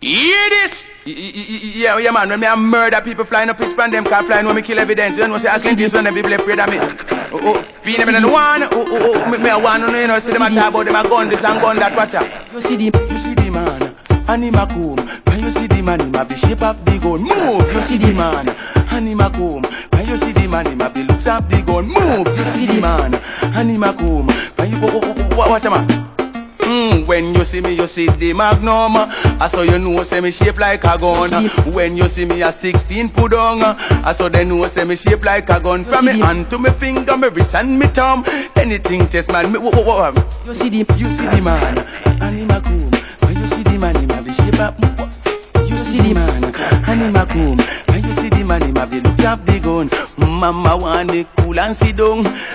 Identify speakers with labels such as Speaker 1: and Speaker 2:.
Speaker 1: Hear this? Yeah, man. When me a murder people flying up pitch from them car flying when me kill evidence. You know, say I seen this when them people afraid of me. Feel them in the one. Me a one, you know, see them a talk about them a gun this and gun that. Watch out. You see the man, and him a comb. When you see the man, him a be shape up the gun. Move. You see the man, and him a comb. When you see the man, him a be looks up the gun. Move. You see the man, and him a comb. When you watch out, man. When you see me, you see the magnum. I saw you know, say me shape like a gun. When you see me a 16 put on, I saw they know, say me shape like a gun. From me hand to me finger, me wrist and me thumb. Anything test man, me You see the man, and him a comb. When you see the man, him a be shape up. You see the man, and him a comb. When you see the man, him a be look up the gun. Mama want it cool and sit down.